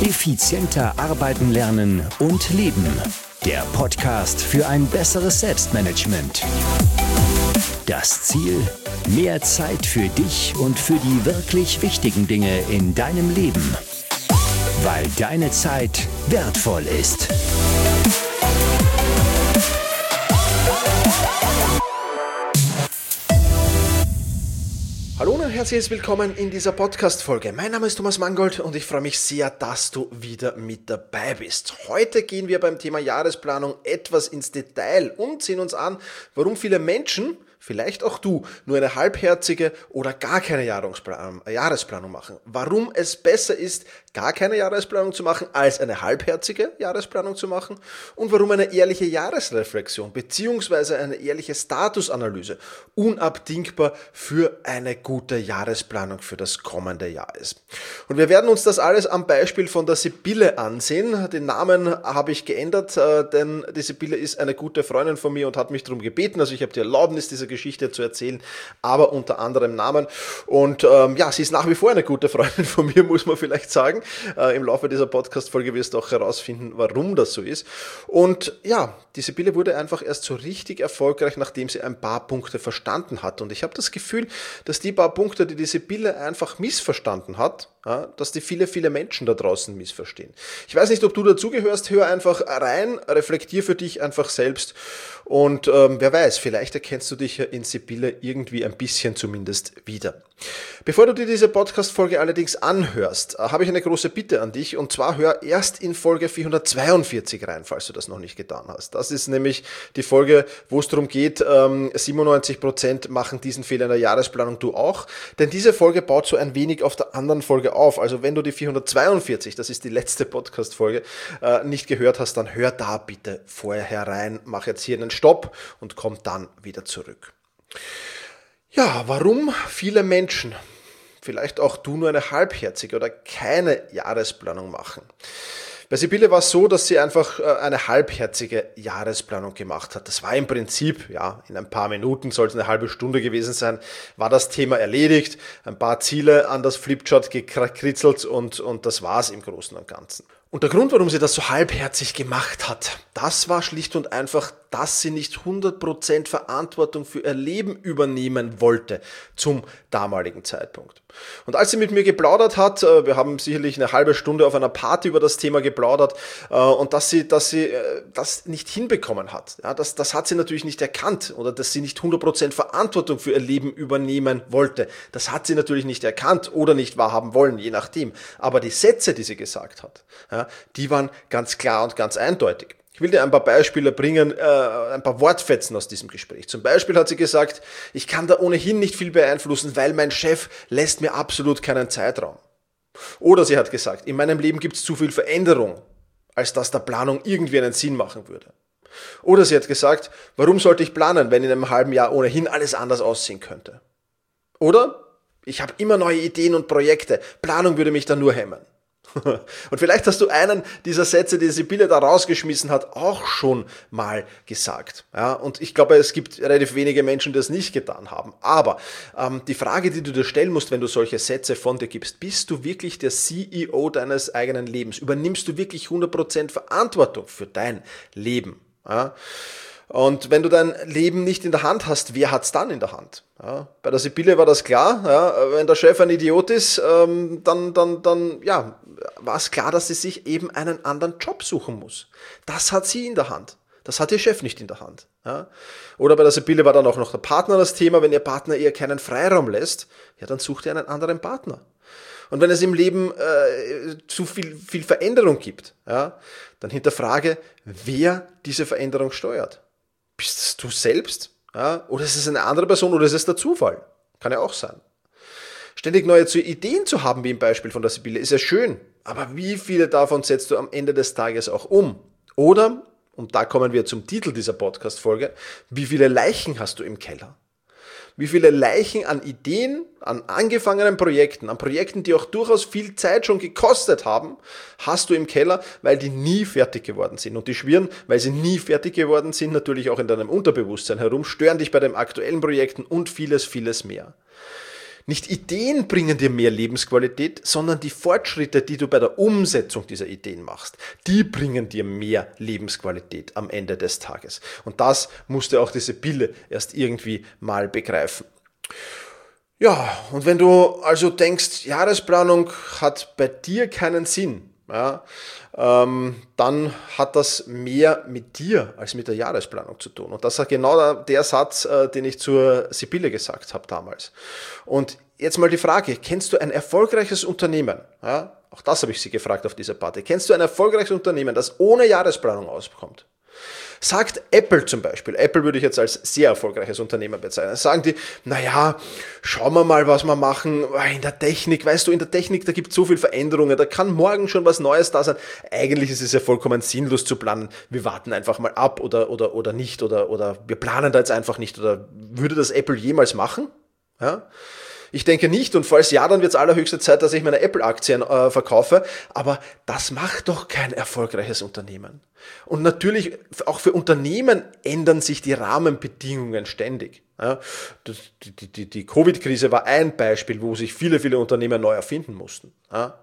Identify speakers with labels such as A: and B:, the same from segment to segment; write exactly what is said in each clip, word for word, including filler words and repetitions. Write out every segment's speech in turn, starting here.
A: Effizienter arbeiten lernen und leben. Der Podcast für ein besseres Selbstmanagement. Das Ziel: mehr Zeit für dich und für die wirklich wichtigen Dinge in deinem Leben. Weil deine Zeit wertvoll ist.
B: Hallo und herzlich willkommen in dieser Podcast-Folge. Mein Name ist Thomas Mangold und ich freue mich sehr, dass du wieder mit dabei bist. Heute gehen wir beim Thema Jahresplanung etwas ins Detail und sehen uns an, warum viele Menschen, vielleicht auch du, nur eine halbherzige oder gar keine Jahresplanung machen. Warum es besser ist, gar keine Jahresplanung zu machen, als eine halbherzige Jahresplanung zu machen und warum eine ehrliche Jahresreflexion bzw. eine ehrliche Statusanalyse unabdingbar für eine gute Jahresplanung für das kommende Jahr ist. Und wir werden uns das alles am Beispiel von der Sibylle ansehen. Den Namen habe ich geändert, denn die Sibylle ist eine gute Freundin von mir und hat mich darum gebeten, also ich habe die Erlaubnis, diese Geschichte zu erzählen, aber unter anderem Namen. Und ähm, ja, sie ist nach wie vor eine gute Freundin von mir, muss man vielleicht sagen. Äh, Im Laufe dieser Podcast-Folge wirst du auch herausfinden, warum das so ist. Und ja, die Sibylle wurde einfach erst so richtig erfolgreich, nachdem sie ein paar Punkte verstanden hat. Und ich habe das Gefühl, dass die paar Punkte, die die Sibylle einfach missverstanden hat, ja, dass die viele, viele Menschen da draußen missverstehen. Ich weiß nicht, ob du dazugehörst, hör einfach rein, reflektier für dich einfach selbst und ähm, wer weiß, vielleicht erkennst du dich ja in Sibylle irgendwie ein bisschen zumindest wieder. Bevor du dir diese Podcast-Folge allerdings anhörst, äh, habe ich eine große Bitte an dich und zwar hör erst in Folge vierhundertzweiundvierzig rein, falls du das noch nicht getan hast. Das ist nämlich die Folge, wo es darum geht, ähm, siebenundneunzig Prozent machen diesen Fehler in der Jahresplanung, du auch, denn diese Folge baut so ein wenig auf der anderen Folge auf. Also wenn du die vierhundertzweiundvierzig, das ist die letzte Podcast-Folge, äh, nicht gehört hast, dann hör da bitte vorher herein, mach jetzt hier einen Stopp und komm dann wieder zurück. Ja, warum viele Menschen, vielleicht auch du, nur eine halbherzige oder keine Jahresplanung machen? Bei Sibylle war es so, dass sie einfach eine halbherzige Jahresplanung gemacht hat. Das war im Prinzip, ja, in ein paar Minuten, soll es eine halbe Stunde gewesen sein, war das Thema erledigt, ein paar Ziele an das Flipchart gekritzelt und, und das war es im Großen und Ganzen. Und der Grund, warum sie das so halbherzig gemacht hat, das war schlicht und einfach, dass sie nicht hundert Prozent Verantwortung für ihr Leben übernehmen wollte zum damaligen Zeitpunkt. Und als sie mit mir geplaudert hat, wir haben sicherlich eine halbe Stunde auf einer Party über das Thema geplaudert, und dass sie, dass sie das nicht hinbekommen hat, ja, das, das hat sie natürlich nicht erkannt, oder dass sie nicht hundert Prozent Verantwortung für ihr Leben übernehmen wollte. Das hat sie natürlich nicht erkannt oder nicht wahrhaben wollen, je nachdem. Aber die Sätze, die sie gesagt hat, ja, die waren ganz klar und ganz eindeutig. Ich will dir ein paar Beispiele bringen, äh, ein paar Wortfetzen aus diesem Gespräch. Zum Beispiel hat sie gesagt, ich kann da ohnehin nicht viel beeinflussen, weil mein Chef lässt mir absolut keinen Zeitraum. Oder sie hat gesagt, in meinem Leben gibt es zu viel Veränderung, als dass der Planung irgendwie einen Sinn machen würde. Oder sie hat gesagt, warum sollte ich planen, wenn in einem halben Jahr ohnehin alles anders aussehen könnte? Oder, ich habe immer neue Ideen und Projekte, Planung würde mich dann nur hemmen. Und vielleicht hast du einen dieser Sätze, die Sibylle da rausgeschmissen hat, auch schon mal gesagt. Ja, und ich glaube, es gibt relativ wenige Menschen, die das nicht getan haben. Aber ähm, die Frage, die du dir stellen musst, wenn du solche Sätze von dir gibst, bist du wirklich der C E O deines eigenen Lebens? Übernimmst du wirklich hundert Prozent Verantwortung für dein Leben? Ja? Und wenn du dein Leben nicht in der Hand hast, wer hat's dann in der Hand? Ja, bei der Sibylle war das klar. Ja, wenn der Chef ein Idiot ist, ähm, dann, dann, dann ja, war es klar, dass sie sich eben einen anderen Job suchen muss. Das hat sie in der Hand. Das hat ihr Chef nicht in der Hand. Ja. Oder bei der Sibylle war dann auch noch der Partner das Thema. Wenn ihr Partner ihr keinen Freiraum lässt, ja, dann sucht ihr einen anderen Partner. Und wenn es im Leben äh, zu viel, viel Veränderung gibt, ja, dann hinterfrage, wer diese Veränderung steuert. Bist es du selbst? Ja? Oder ist es eine andere Person oder ist es der Zufall? Kann ja auch sein. Ständig neue Ideen zu haben, wie im Beispiel von der Sibylle, ist ja schön. Aber wie viele davon setzt du am Ende des Tages auch um? Oder, und da kommen wir zum Titel dieser Podcast-Folge, wie viele Leichen hast du im Keller? Wie viele Leichen an Ideen, an angefangenen Projekten, an Projekten, die auch durchaus viel Zeit schon gekostet haben, hast du im Keller, weil die nie fertig geworden sind. Und die schwirren, weil sie nie fertig geworden sind, natürlich auch in deinem Unterbewusstsein herum, stören dich bei den aktuellen Projekten und vieles, vieles mehr. Nicht Ideen bringen dir mehr Lebensqualität, sondern die Fortschritte, die du bei der Umsetzung dieser Ideen machst, die bringen dir mehr Lebensqualität am Ende des Tages. Und das musste auch diese Pille erst irgendwie mal begreifen. Ja, und wenn du also denkst, Jahresplanung hat bei dir keinen Sinn, ja, ähm, dann hat das mehr mit dir als mit der Jahresplanung zu tun. Und das ist genau der Satz, äh, den ich zur Sibylle gesagt habe damals. Und jetzt mal die Frage, kennst du ein erfolgreiches Unternehmen? Ja, auch das habe ich sie gefragt auf dieser Party. Kennst du ein erfolgreiches Unternehmen, das ohne Jahresplanung auskommt? Sagt Apple zum Beispiel, Apple würde ich jetzt als sehr erfolgreiches Unternehmen bezeichnen, sagen die, naja, schauen wir mal, was wir machen in der Technik, weißt du, in der Technik, da gibt es so viele Veränderungen, da kann morgen schon was Neues da sein. Eigentlich ist es ja vollkommen sinnlos zu planen, wir warten einfach mal ab oder, oder, oder nicht oder, oder wir planen da jetzt einfach nicht oder würde das Apple jemals machen? Ja? Ich denke nicht und falls ja, dann wird es allerhöchste Zeit, dass ich meine Apple-Aktien äh, verkaufe, aber das macht doch kein erfolgreiches Unternehmen. Und natürlich, auch für Unternehmen ändern sich die Rahmenbedingungen ständig. Ja, das, die die, die Covid-Krise war ein Beispiel, wo sich viele, viele Unternehmen neu erfinden mussten. Ja,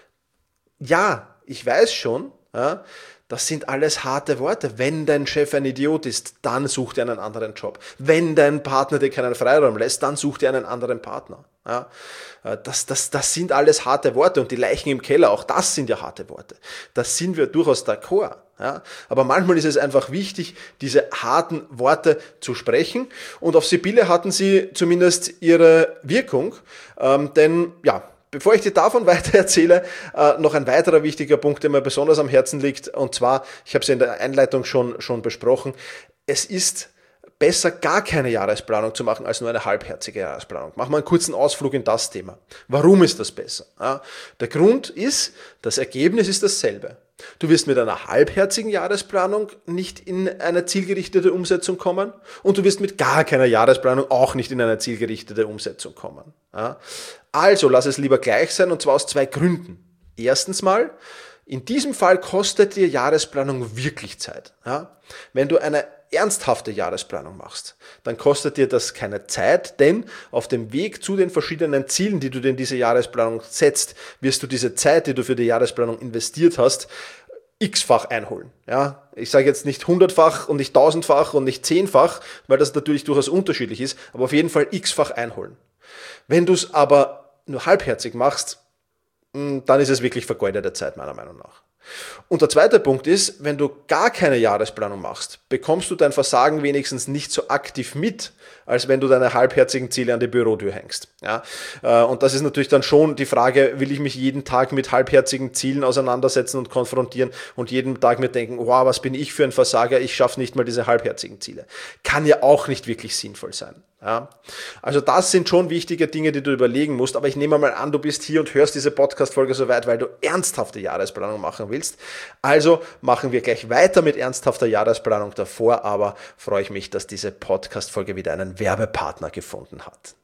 B: ja ich weiß schon, ja, das sind alles harte Worte. Wenn dein Chef ein Idiot ist, dann such dir einen anderen Job. Wenn dein Partner dir keinen Freiraum lässt, dann such dir einen anderen Partner. Ja, das, das, das sind alles harte Worte und die Leichen im Keller, auch das sind ja harte Worte. Das sind wir durchaus d'accord. Ja, aber manchmal ist es einfach wichtig, diese harten Worte zu sprechen und auf Sibylle hatten sie zumindest ihre Wirkung, ähm, denn ja, bevor ich dir davon weiter erzähle, äh, noch ein weiterer wichtiger Punkt, der mir besonders am Herzen liegt, und zwar, ich habe es in der Einleitung schon, schon besprochen, es ist besser, gar keine Jahresplanung zu machen, als nur eine halbherzige Jahresplanung. Machen wir einen kurzen Ausflug in das Thema. Warum ist das besser? Ja, der Grund ist, das Ergebnis ist dasselbe. Du wirst mit einer halbherzigen Jahresplanung nicht in eine zielgerichtete Umsetzung kommen und du wirst mit gar keiner Jahresplanung auch nicht in eine zielgerichtete Umsetzung kommen. Ja? Also lass es lieber gleich sein und zwar aus zwei Gründen. Erstens mal, in diesem Fall kostet dir Jahresplanung wirklich Zeit. Ja? Wenn du eine ernsthafte Jahresplanung machst, dann kostet dir das keine Zeit, denn auf dem Weg zu den verschiedenen Zielen, die du dir in diese Jahresplanung setzt, wirst du diese Zeit, die du für die Jahresplanung investiert hast, x-fach einholen. Ja, ich sage jetzt nicht hundertfach und nicht tausendfach und nicht zehnfach, weil das natürlich durchaus unterschiedlich ist, aber auf jeden Fall x-fach einholen. Wenn du es aber nur halbherzig machst, dann ist es wirklich vergeudete Zeit, meiner Meinung nach. Und der zweite Punkt ist, wenn du gar keine Jahresplanung machst, bekommst du dein Versagen wenigstens nicht so aktiv mit, als wenn du deine halbherzigen Ziele an die Bürotür hängst. Ja, und das ist natürlich dann schon die Frage, will ich mich jeden Tag mit halbherzigen Zielen auseinandersetzen und konfrontieren und jeden Tag mir denken, wow, was bin ich für ein Versager, ich schaffe nicht mal diese halbherzigen Ziele. Kann ja auch nicht wirklich sinnvoll sein. Ja, also das sind schon wichtige Dinge, die du überlegen musst, aber ich nehme mal an, du bist hier und hörst diese Podcast-Folge so weit, weil du ernsthafte Jahresplanung machen willst. Also machen wir gleich weiter mit ernsthafter Jahresplanung. Davor aber freue ich mich, dass diese Podcast-Folge wieder einen Werbepartner gefunden hat.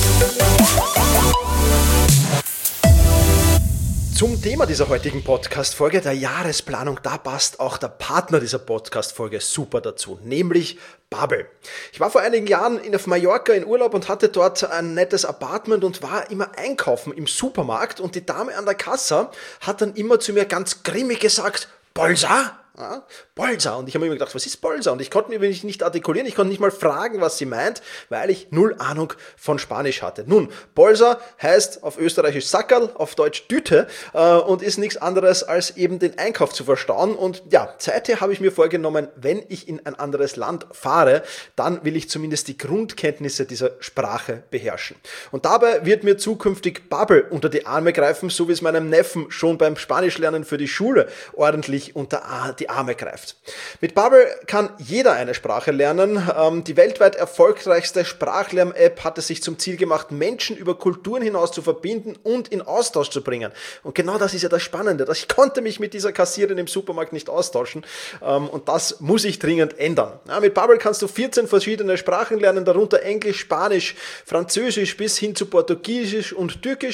B: Zum Thema dieser heutigen Podcast-Folge, der Jahresplanung, da passt auch der Partner dieser Podcast-Folge super dazu, nämlich Bubble. Ich war vor einigen Jahren auf Mallorca in Urlaub und hatte dort ein nettes Apartment und war immer einkaufen im Supermarkt und die Dame an der Kasse hat dann immer zu mir ganz grimmig gesagt, Bolsa? Ja, Bolsa. Und ich habe mir immer gedacht, was ist Bolsa? Und ich konnte mir nicht artikulieren, ich konnte nicht mal fragen, was sie meint, weil ich null Ahnung von Spanisch hatte. Nun, Bolsa heißt auf Österreichisch Sackerl, auf Deutsch Tüte äh, und ist nichts anderes als eben den Einkauf zu verstauen. Und ja, seither habe ich mir vorgenommen, wenn ich in ein anderes Land fahre, dann will ich zumindest die Grundkenntnisse dieser Sprache beherrschen. Und dabei wird mir zukünftig Bubble unter die Arme greifen, so wie es meinem Neffen schon beim Spanischlernen für die Schule ordentlich unter die Arme greift. Mit Bubble kann jeder eine Sprache lernen. Die weltweit erfolgreichste Sprachlern-App hat es sich zum Ziel gemacht, Menschen über Kulturen hinaus zu verbinden und in Austausch zu bringen. Und genau das ist ja das Spannende. Ich konnte mich mit dieser Kassiererin im Supermarkt nicht austauschen und das muss ich dringend ändern. Mit Bubble kannst du vierzehn verschiedene Sprachen lernen, darunter Englisch, Spanisch, Französisch bis hin zu Portugiesisch und Türkisch.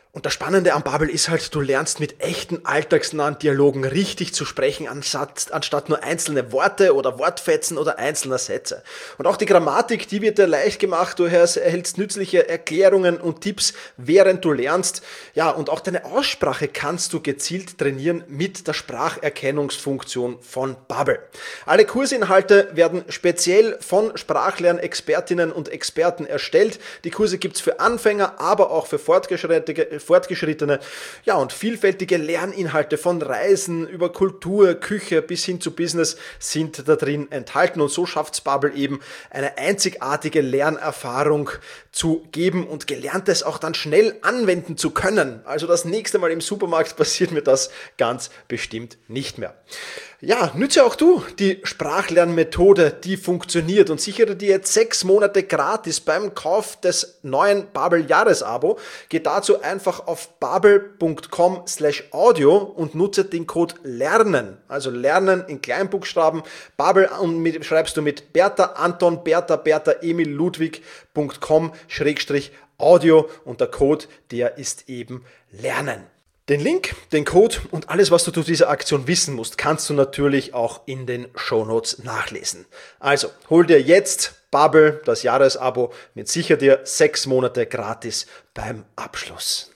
B: Und das Spannende am Babbel ist halt, du lernst mit echten alltagsnahen Dialogen richtig zu sprechen, anstatt, anstatt nur einzelne Worte oder Wortfetzen oder einzelner Sätze. Und auch die Grammatik, die wird dir leicht gemacht. Du erhältst nützliche Erklärungen und Tipps, während du lernst. Ja, und auch deine Aussprache kannst du gezielt trainieren mit der Spracherkennungsfunktion von Babbel. Alle Kursinhalte werden speziell von Sprachlernexpertinnen und Experten erstellt. Die Kurse gibt's für Anfänger, aber auch für Fortgeschrittene. Fortgeschrittene, ja, und vielfältige Lerninhalte von Reisen über Kultur, Küche bis hin zu Business sind da drin enthalten, und so schafft Babbel eben eine einzigartige Lernerfahrung zu geben und Gelerntes auch dann schnell anwenden zu können. Also das nächste Mal im Supermarkt passiert mir das ganz bestimmt nicht mehr. Ja, nütze auch du die Sprachlernmethode, die funktioniert, und sichere dir jetzt sechs Monate gratis beim Kauf des neuen Babbel-Jahresabo. Geh dazu einfach auf babbel punkt com slash audio und nutze den Code LERNEN, also Lernen in Kleinbuchstaben. Babbel und mit, schreibst du mit Bertha, Anton, Bertha, Bertha, Emil, Ludwig punkt com schrägstrich audio, und der Code, der ist eben Lernen. Den Link, den Code und alles, was du zu dieser Aktion wissen musst, kannst du natürlich auch in den Shownotes nachlesen. Also, hol dir jetzt Babbel, das Jahresabo, mit sicher dir sechs Monate gratis beim Abschluss.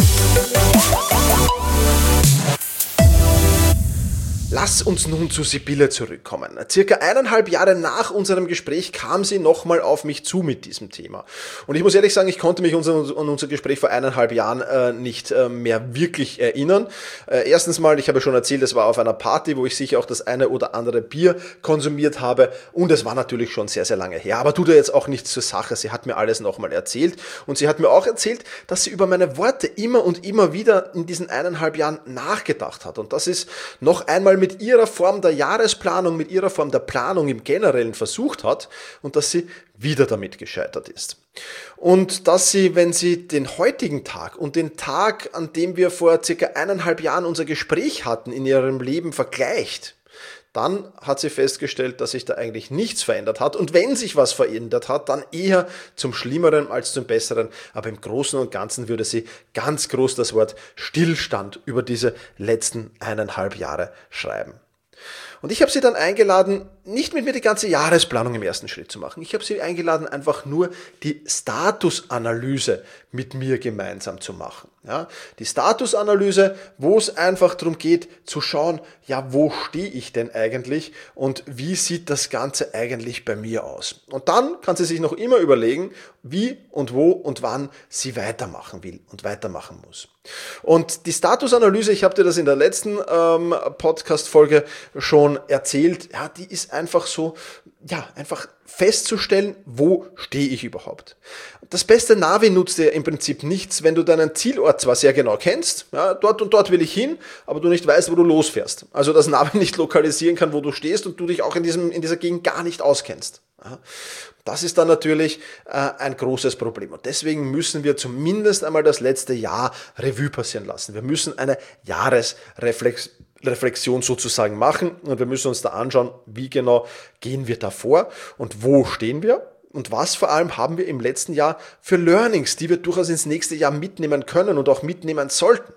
B: Lass uns nun zu Sibylle zurückkommen. Circa eineinhalb Jahre nach unserem Gespräch kam sie nochmal auf mich zu mit diesem Thema. Und ich muss ehrlich sagen, ich konnte mich an unser Gespräch vor eineinhalb Jahren äh, nicht äh, mehr wirklich erinnern. Äh, erstens mal, ich habe schon erzählt, es war auf einer Party, wo ich sicher auch das eine oder andere Bier konsumiert habe. Und es war natürlich schon sehr, sehr lange her. Aber tut ja jetzt auch nichts zur Sache. Sie hat mir alles nochmal erzählt. Und sie hat mir auch erzählt, dass sie über meine Worte immer und immer wieder in diesen eineinhalb Jahren nachgedacht hat. Und das ist noch einmal mit mit ihrer Form der Jahresplanung, mit ihrer Form der Planung im Generellen versucht hat, und dass sie wieder damit gescheitert ist. Und dass sie, wenn sie den heutigen Tag und den Tag, an dem wir vor circa eineinhalb Jahren unser Gespräch hatten, in ihrem Leben vergleicht, dann hat sie festgestellt, dass sich da eigentlich nichts verändert hat. Und wenn sich was verändert hat, dann eher zum Schlimmeren als zum Besseren. Aber im Großen und Ganzen würde sie ganz groß das Wort Stillstand über diese letzten eineinhalb Jahre schreiben. Und ich habe sie dann eingeladen, nicht mit mir die ganze Jahresplanung im ersten Schritt zu machen. Ich habe sie eingeladen, einfach nur die Statusanalyse mit mir gemeinsam zu machen. Ja, die Statusanalyse, wo es einfach darum geht, zu schauen, ja, wo stehe ich denn eigentlich und wie sieht das Ganze eigentlich bei mir aus? Und dann kann sie sich noch immer überlegen, wie und wo und wann sie weitermachen will und weitermachen muss. Und die Statusanalyse, ich habe dir das in der letzten ähm, Podcast-Folge schon erzählt, ja, die ist einfach so, ja, einfach festzustellen, wo stehe ich überhaupt. Das beste Navi nutzt dir im Prinzip nichts, wenn du deinen Zielort zwar sehr genau kennst, ja, dort und dort will ich hin, aber du nicht weißt, wo du losfährst. Also das Navi nicht lokalisieren kann, wo du stehst, und du dich auch in diesem, in dieser Gegend gar nicht auskennst. Ja. Das ist dann natürlich äh, ein großes Problem. Und deswegen müssen wir zumindest einmal das letzte Jahr Revue passieren lassen. Wir müssen eine Jahresreflexion sozusagen machen, und wir müssen uns da anschauen, wie genau gehen wir da vor und wo stehen wir und was vor allem haben wir im letzten Jahr für Learnings, die wir durchaus ins nächste Jahr mitnehmen können und auch mitnehmen sollten.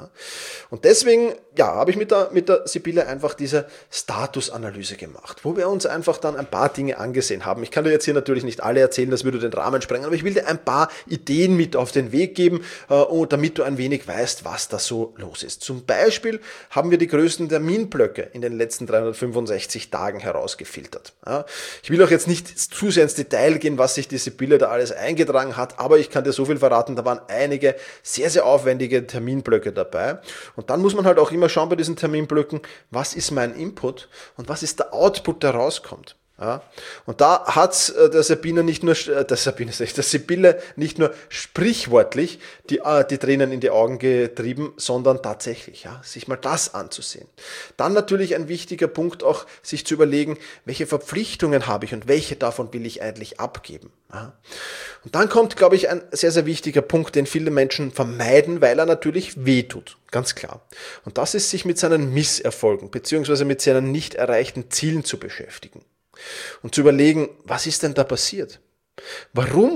B: Und deswegen, ja, habe ich mit der, mit der Sibylle einfach diese Statusanalyse gemacht, wo wir uns einfach dann ein paar Dinge angesehen haben. Ich kann dir jetzt hier natürlich nicht alle erzählen, das würde den Rahmen sprengen, aber ich will dir ein paar Ideen mit auf den Weg geben, äh, damit du ein wenig weißt, was da so los ist. Zum Beispiel haben wir die größten Terminblöcke in den letzten dreihundertfünfundsechzig Tagen herausgefiltert. Ja, ich will auch jetzt nicht zu sehr ins Detail gehen, was sich die Sibylle da alles eingetragen hat, aber ich kann dir so viel verraten, da waren einige sehr, sehr aufwendige Terminblöcke dabei. Und dann muss man halt auch immer schauen bei diesen Terminblöcken, was ist mein Input und was ist der Output, der rauskommt. Ja, und da hat der Sabine nicht nur, der Sabine, der Sibylle nicht nur sprichwörtlich die, die Tränen in die Augen getrieben, sondern tatsächlich, ja, sich mal das anzusehen. Dann natürlich ein wichtiger Punkt auch, sich zu überlegen, welche Verpflichtungen habe ich und welche davon will ich eigentlich abgeben. Ja. Und dann kommt, glaube ich, ein sehr, sehr wichtiger Punkt, den viele Menschen vermeiden, weil er natürlich wehtut. Ganz klar. Und das ist, sich mit seinen Misserfolgen beziehungsweise mit seinen nicht erreichten Zielen zu beschäftigen. Und zu überlegen, was ist denn da passiert? Warum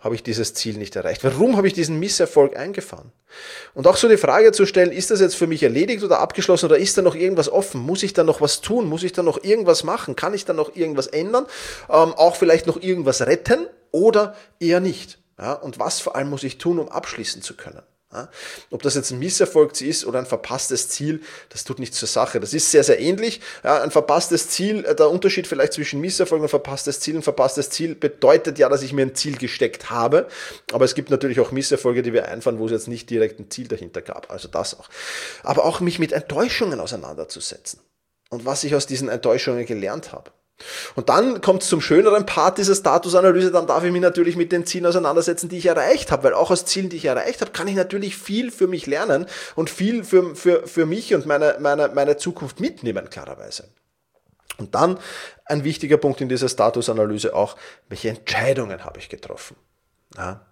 B: habe ich dieses Ziel nicht erreicht? Warum habe ich diesen Misserfolg eingefahren? Und auch so die Frage zu stellen, ist das jetzt für mich erledigt oder abgeschlossen oder ist da noch irgendwas offen? Muss ich da noch was tun? Muss ich da noch irgendwas machen? Kann ich da noch irgendwas ändern? Ähm, auch vielleicht noch irgendwas retten oder eher nicht? Ja, und was vor allem muss ich tun, um abschließen zu können? Ja, ob das jetzt ein Misserfolg ist oder ein verpasstes Ziel, das tut nichts zur Sache. Das ist sehr, sehr ähnlich. Ja, ein verpasstes Ziel, der Unterschied vielleicht zwischen Misserfolg und verpasstes Ziel. Ein verpasstes Ziel bedeutet ja, dass ich mir ein Ziel gesteckt habe. Aber es gibt natürlich auch Misserfolge, die wir einfahren, wo es jetzt nicht direkt ein Ziel dahinter gab. Also das auch. Aber auch mich mit Enttäuschungen auseinanderzusetzen. Und was ich aus diesen Enttäuschungen gelernt habe. Und dann kommt es zum schöneren Part dieser Statusanalyse, dann darf ich mich natürlich mit den Zielen auseinandersetzen, die ich erreicht habe, weil auch aus Zielen, die ich erreicht habe, kann ich natürlich viel für mich lernen und viel für, für, für mich und meine, meine, meine Zukunft mitnehmen, klarerweise. Und dann ein wichtiger Punkt in dieser Statusanalyse auch, welche Entscheidungen habe ich getroffen? Ja.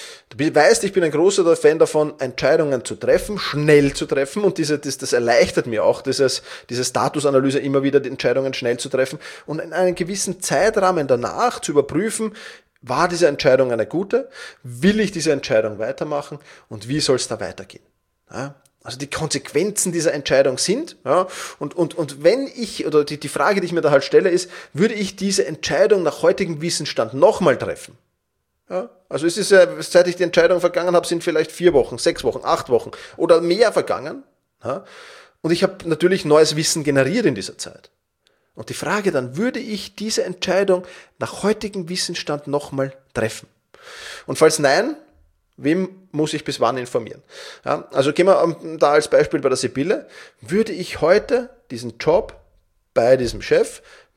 B: Du weißt, ich bin ein großer Fan davon, Entscheidungen zu treffen, schnell zu treffen und diese, das, das erleichtert mir auch, dieses, diese Statusanalyse immer wieder, die Entscheidungen schnell zu treffen und in einem gewissen Zeitrahmen danach zu überprüfen, war diese Entscheidung eine gute, will ich diese Entscheidung weitermachen und wie soll es da weitergehen? Ja? Also die Konsequenzen dieser Entscheidung sind, ja, und, und, und wenn ich, oder die, die Frage, die ich mir da halt stelle, ist, würde ich diese Entscheidung nach heutigem Wissensstand nochmal treffen? Ja, also es ist ja, seit ich die Entscheidung vergangen habe, sind vielleicht vier Wochen, sechs Wochen, acht Wochen oder mehr vergangen. Ja, und ich habe natürlich neues Wissen generiert in dieser Zeit. Und die Frage dann, würde ich diese Entscheidung nach heutigem Wissensstand nochmal treffen? Und falls nein, wem muss ich bis wann informieren? Ja, also gehen wir da als Beispiel bei der Sibylle. Würde ich heute diesen Job bei diesem Chef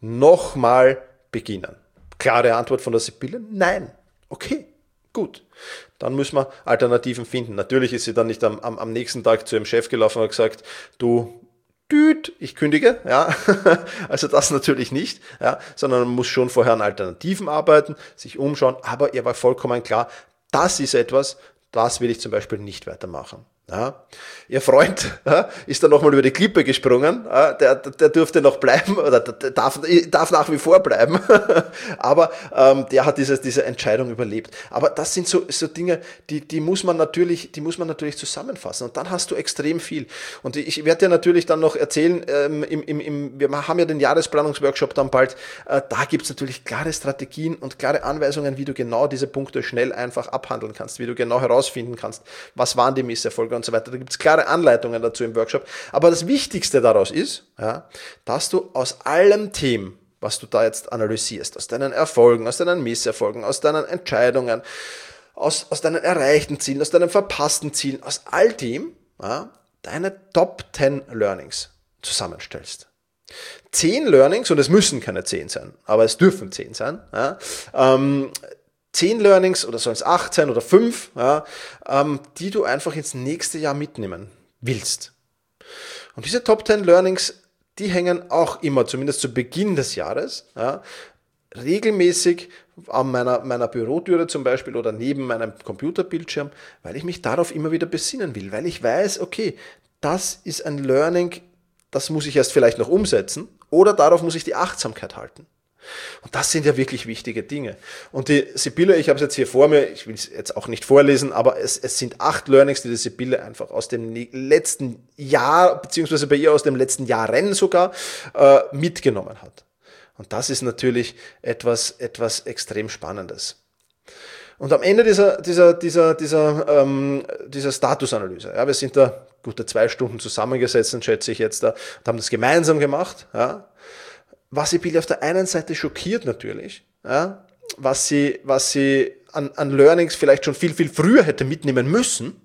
B: nochmal beginnen? Klare Antwort von der Sibylle, nein. Okay, gut. Dann müssen wir Alternativen finden. Natürlich ist sie dann nicht am, am, am nächsten Tag zu ihrem Chef gelaufen und hat gesagt, du, düt, ich kündige. Ja, also das natürlich nicht, ja, sondern man muss schon vorher an Alternativen arbeiten, sich umschauen. Aber ihr war vollkommen klar, das ist etwas, das will ich zum Beispiel nicht weitermachen. Ja, ihr Freund ja, ist dann nochmal über die Klippe gesprungen, ja, der, der durfte noch bleiben oder der darf, darf nach wie vor bleiben, aber ähm, der hat diese, diese Entscheidung überlebt. Aber das sind so, so Dinge, die, die, muss man natürlich, die muss man natürlich zusammenfassen und dann hast du extrem viel. Und ich werde dir natürlich dann noch erzählen, ähm, im, im, im, wir haben ja den Jahresplanungsworkshop dann bald, äh, da gibt es natürlich klare Strategien und klare Anweisungen, wie du genau diese Punkte schnell einfach abhandeln kannst, wie du genau herausfinden kannst, was waren die Misserfolge und so weiter. Da gibt es klare Anleitungen dazu im Workshop. Aber das Wichtigste daraus ist, ja, dass du aus allem Themen, was du da jetzt analysierst, aus deinen Erfolgen, aus deinen Misserfolgen, aus deinen Entscheidungen, aus, aus deinen erreichten Zielen, aus deinen verpassten Zielen, aus all dem, ja, deine Top zehn Learnings zusammenstellst. Zehn Learnings, und es müssen keine zehn sein, aber es dürfen zehn sein, ja, ähm, zehn Learnings oder sollen es acht sein oder fünf, ja, ähm, die du einfach ins nächste Jahr mitnehmen willst. Und diese Top zehn Learnings, die hängen auch immer, zumindest zu Beginn des Jahres, ja, regelmäßig an meiner, meiner Bürotüre zum Beispiel oder neben meinem Computerbildschirm, weil ich mich darauf immer wieder besinnen will, weil ich weiß, okay, das ist ein Learning, das muss ich erst vielleicht noch umsetzen oder darauf muss ich die Achtsamkeit halten. Und das sind ja wirklich wichtige Dinge. Und die Sibylle, ich habe es jetzt hier vor mir, ich will es jetzt auch nicht vorlesen, aber es, es sind acht Learnings, die die Sibylle einfach aus dem letzten Jahr, beziehungsweise bei ihr aus dem letzten Jahren sogar, äh, mitgenommen hat. Und das ist natürlich etwas, etwas extrem Spannendes. Und am Ende dieser, dieser, dieser, dieser, ähm, dieser Statusanalyse, ja, wir sind da gute zwei Stunden zusammengesessen, schätze ich jetzt da, und haben das gemeinsam gemacht, ja. Was Sibylle auf der einen Seite schockiert natürlich, ja, was sie, was sie an, an Learnings vielleicht schon viel, viel früher hätte mitnehmen müssen.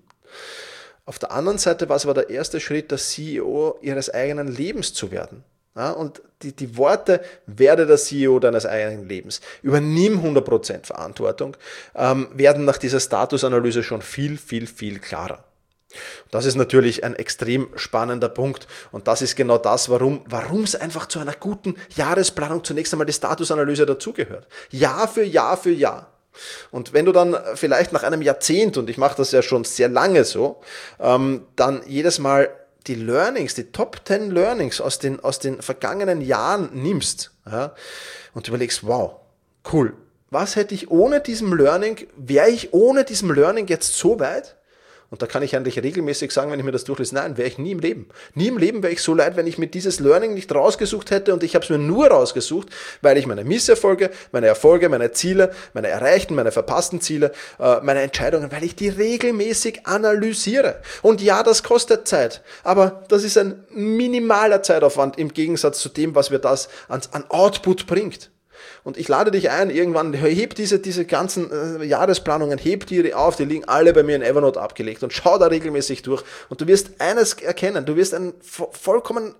B: Auf der anderen Seite war es aber der erste Schritt, der C E O ihres eigenen Lebens zu werden. Ja, und die, die Worte, werde der C E O deines eigenen Lebens, übernimm hundert Prozent Verantwortung, ähm, werden nach dieser Statusanalyse schon viel, viel, viel klarer. Das ist natürlich ein extrem spannender Punkt und das ist genau das, warum warum es einfach zu einer guten Jahresplanung zunächst einmal die Statusanalyse dazugehört. Jahr für Jahr für Jahr. Und wenn du dann vielleicht nach einem Jahrzehnt, und ich mache das ja schon sehr lange so, ähm, dann jedes Mal die Learnings, die Top zehn Learnings aus den, aus den vergangenen Jahren nimmst, ja, und überlegst, wow, cool, was hätte ich ohne diesem Learning, wäre ich ohne diesem Learning jetzt so weit? Und da kann ich eigentlich regelmäßig sagen, wenn ich mir das durchlese, nein, wäre ich nie im Leben. Nie im Leben wäre ich so leid, wenn ich mir dieses Learning nicht rausgesucht hätte, und ich habe es mir nur rausgesucht, weil ich meine Misserfolge, meine Erfolge, meine Ziele, meine erreichten, meine verpassten Ziele, meine Entscheidungen, weil ich die regelmäßig analysiere. Und ja, das kostet Zeit, aber das ist ein minimaler Zeitaufwand im Gegensatz zu dem, was mir das an, an Output bringt. Und ich lade dich ein, irgendwann, heb diese, diese ganzen äh, Jahresplanungen, heb die auf, die liegen alle bei mir in Evernote abgelegt, und schau da regelmäßig durch, und du wirst eines erkennen, du wirst einen vollkommen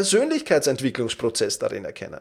B: Persönlichkeitsentwicklungsprozess darin erkennen.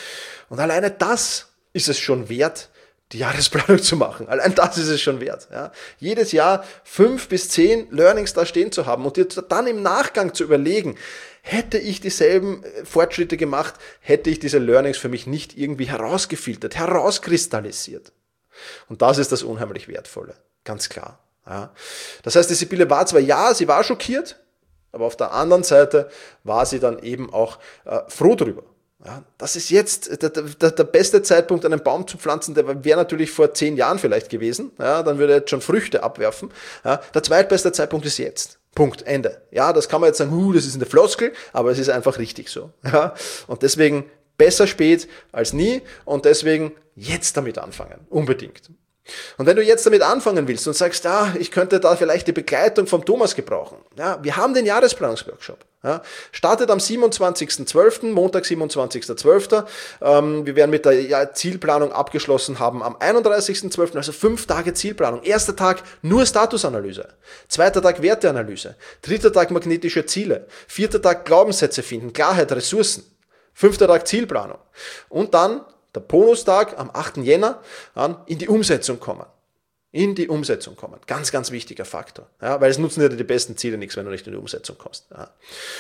B: Und alleine das ist es schon wert, die Jahresplanung zu machen. Allein das ist es schon wert. Ja. Jedes Jahr fünf bis zehn Learnings da stehen zu haben und dir dann im Nachgang zu überlegen, hätte ich dieselben Fortschritte gemacht, hätte ich diese Learnings für mich nicht irgendwie herausgefiltert, herauskristallisiert. Und das ist das unheimlich Wertvolle, ganz klar. Ja. Das heißt, die Sibylle war zwar, ja, sie war schockiert, aber auf der anderen Seite war sie dann eben auch äh, froh drüber. Ja, das ist jetzt der, der, der beste Zeitpunkt, einen Baum zu pflanzen, der wäre natürlich vor zehn Jahren vielleicht gewesen. Ja, dann würde er jetzt schon Früchte abwerfen. Ja, der zweitbeste Zeitpunkt ist jetzt. Punkt, Ende. Ja, das kann man jetzt sagen, uh, das ist eine Floskel, aber es ist einfach richtig so. Ja, und deswegen besser spät als nie, und deswegen jetzt damit anfangen. Unbedingt. Und wenn du jetzt damit anfangen willst und sagst, ah, ich könnte da vielleicht die Begleitung vom Thomas gebrauchen. Ja, wir haben den Jahresplanungsworkshop. Ja, startet am siebenundzwanzigsten zwölften, Montag siebenundzwanzigsten zwölften Ähm, wir werden mit der ja, Zielplanung abgeschlossen haben am einunddreißigsten zwölften, also fünf Tage Zielplanung. Erster Tag nur Statusanalyse. Zweiter Tag Werteanalyse. Dritter Tag magnetische Ziele. Vierter Tag Glaubenssätze finden, Klarheit, Ressourcen. Fünfter Tag Zielplanung. Und dann der Bonustag am achten Jänner an in die Umsetzung kommen. In die Umsetzung kommen. Ganz, ganz wichtiger Faktor. Ja, weil es nutzen dir die besten Ziele nichts, wenn du nicht in die Umsetzung kommst. Ja.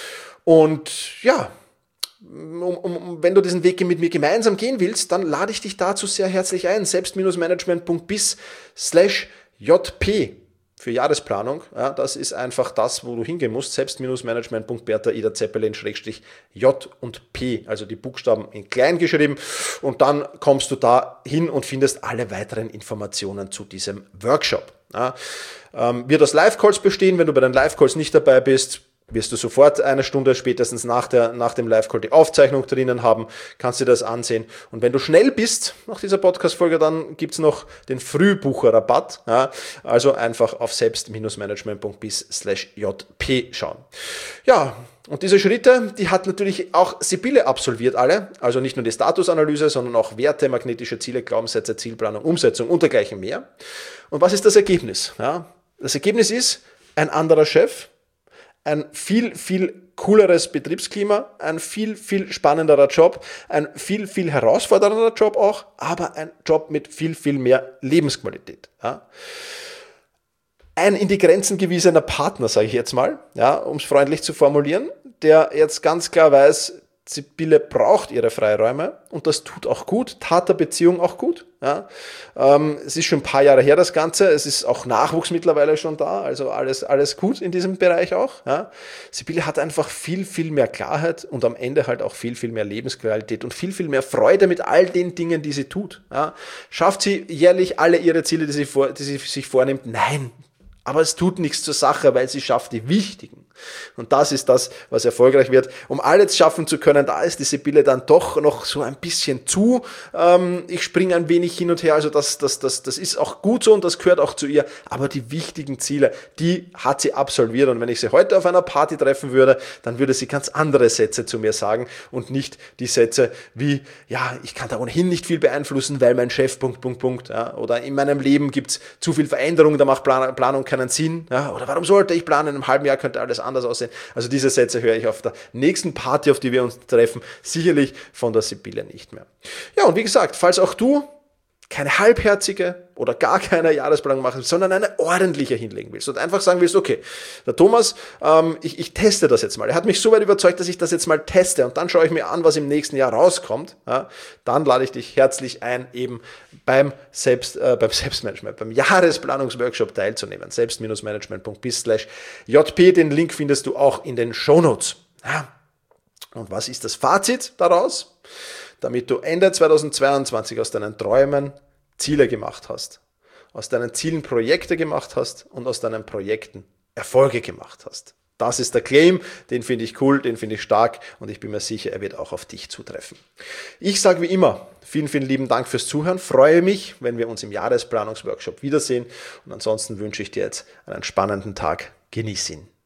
B: Und ja, um, um, wenn du diesen Weg mit mir gemeinsam gehen willst, dann lade ich dich dazu sehr herzlich ein. selbst-management.bis slash jp für Jahresplanung. Ja, das ist einfach das, wo du hingehen musst. selbst-management.bertha Ida Zeppelin Schrägstrich J und P, also die Buchstaben in klein geschrieben. Und dann kommst du da hin und findest alle weiteren Informationen zu diesem Workshop. Ja, ähm, wird aus Live-Calls bestehen. Wenn du bei den Live-Calls nicht dabei bist, wirst du sofort eine Stunde spätestens nach, der, nach dem Live-Call die Aufzeichnung drinnen haben, kannst dir das ansehen. Und wenn du schnell bist nach dieser Podcast-Folge, dann gibt's noch den Frühbucher-Rabatt. Ja, also einfach auf selbst-management.bis slash jp schauen. Ja, und diese Schritte, die hat natürlich auch Sibylle absolviert alle. Also nicht nur die Statusanalyse, sondern auch Werte, magnetische Ziele, Glaubenssätze, Zielplanung, Umsetzung und dergleichen mehr. Und was ist das Ergebnis? Ja, das Ergebnis ist ein anderer Chef, ein viel, viel cooleres Betriebsklima, ein viel, viel spannenderer Job, ein viel, viel herausfordernder Job auch, aber ein Job mit viel, viel mehr Lebensqualität. Ja. Ein in die Grenzen gewiesener Partner, sage ich jetzt mal, ja, um es freundlich zu formulieren, der jetzt ganz klar weiß, Sibylle braucht ihre Freiräume, und das tut auch gut, tat der Beziehung auch gut. Ja. Ähm, es ist schon ein paar Jahre her, das Ganze, es ist auch Nachwuchs mittlerweile schon da, also alles, alles gut in diesem Bereich auch. Ja. Sibylle hat einfach viel, viel mehr Klarheit und am Ende halt auch viel, viel mehr Lebensqualität und viel, viel mehr Freude mit all den Dingen, die sie tut. Ja. Schafft sie jährlich alle ihre Ziele, die sie, vor, die sie sich vornimmt? Nein. Aber es tut nichts zur Sache, weil sie schafft die wichtigen. Und das ist das, was erfolgreich wird. Um alles schaffen zu können, da ist die Sibylle dann doch noch so ein bisschen zu. Ähm, ich springe ein wenig hin und her, also das, das, das, das ist auch gut so und das gehört auch zu ihr. Aber die wichtigen Ziele, die hat sie absolviert. Und wenn ich sie heute auf einer Party treffen würde, dann würde sie ganz andere Sätze zu mir sagen und nicht die Sätze wie, ja, ich kann da ohnehin nicht viel beeinflussen, weil mein Chef, Punkt, Punkt, Punkt. Ja, oder in meinem Leben gibt's zu viel Veränderung, da macht Plan- Planung keinen Sinn. Ja, oder warum sollte ich planen, in einem halben Jahr könnte alles anders aussehen. Also diese Sätze höre ich auf der nächsten Party, auf die wir uns treffen, sicherlich von der Sibylle nicht mehr. Ja, und wie gesagt, falls auch du keine halbherzige oder gar keine Jahresplanung machen, sondern eine ordentliche hinlegen willst und einfach sagen willst, okay, der Thomas, ähm, ich, ich teste das jetzt mal. Er hat mich so weit überzeugt, dass ich das jetzt mal teste und dann schaue ich mir an, was im nächsten Jahr rauskommt. Ja, dann lade ich dich herzlich ein, eben beim Selbst, äh, beim Selbstmanagement, beim Jahresplanungsworkshop teilzunehmen. selbst-management.bis slash jp. Den Link findest du auch in den Shownotes. Ja. Und was ist das Fazit daraus? Damit du Ende zweitausendzweiundzwanzig aus deinen Träumen Ziele gemacht hast, aus deinen Zielen Projekte gemacht hast und aus deinen Projekten Erfolge gemacht hast. Das ist der Claim, den finde ich cool, den finde ich stark und ich bin mir sicher, er wird auch auf dich zutreffen. Ich sage wie immer, vielen, vielen lieben Dank fürs Zuhören. Freue mich, wenn wir uns im Jahresplanungsworkshop wiedersehen und ansonsten wünsche ich dir jetzt einen spannenden Tag. Genieß ihn.